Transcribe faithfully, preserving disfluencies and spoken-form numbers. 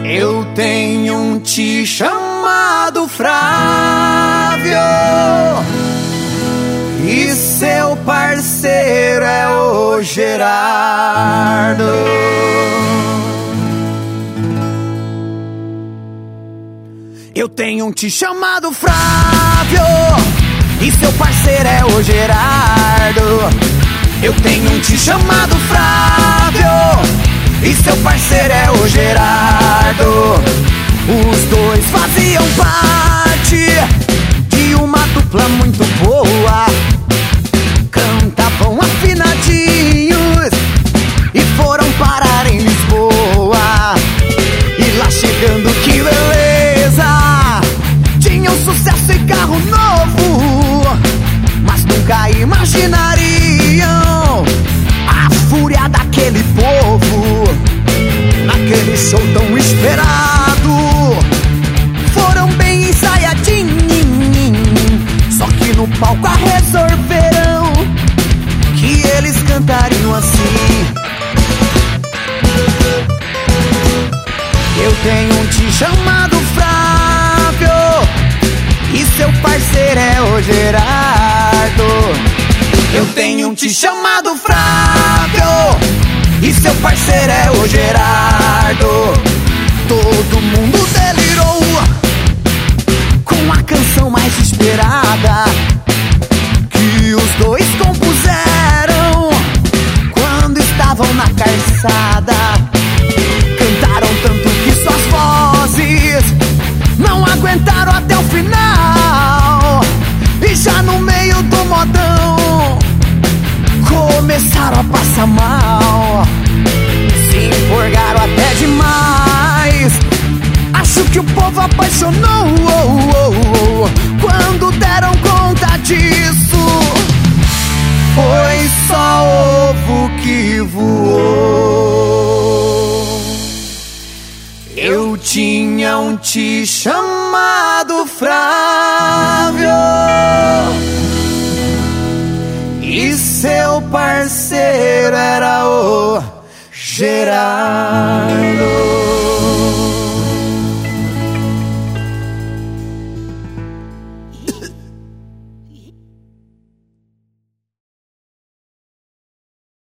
Eu tenho um tio chamado Flávio e seu parceiro é o Gerardo. Eu tenho um tio chamado Flávio e seu parceiro é o Gerardo. Eu tenho um tio chamado Flávio e seu parceiro é o Gerardo. Os dois faziam parte de uma dupla muito boa. Cantavam afinadinhos e foram parar em Lisboa. E lá chegando, que beleza, tinham sucesso e carro novo, mas nunca imaginariam a fúria daquele povo naquele show tão esperado. Foram bem ensaiadinhos, só que no palco resolveram que eles cantariam assim. Eu tenho um tio chamado Flávio e seu parceiro é o Gerardo. Eu tenho um tio chamado Flávio e seu parceiro é o Gerardo. Todo mundo delirou com a canção mais esperada que os dois compuseram quando estavam na calçada. Cantaram tanto que suas vozes não aguentaram até o final, e já no meio do modão começaram a passar mal. Se empolgaram até demais. Acho que o povo apaixonou quando deram conta disso. Foi só ovo que voou. Eu tinha um tio chamado Flávio e seu parceiro era o Gerardo.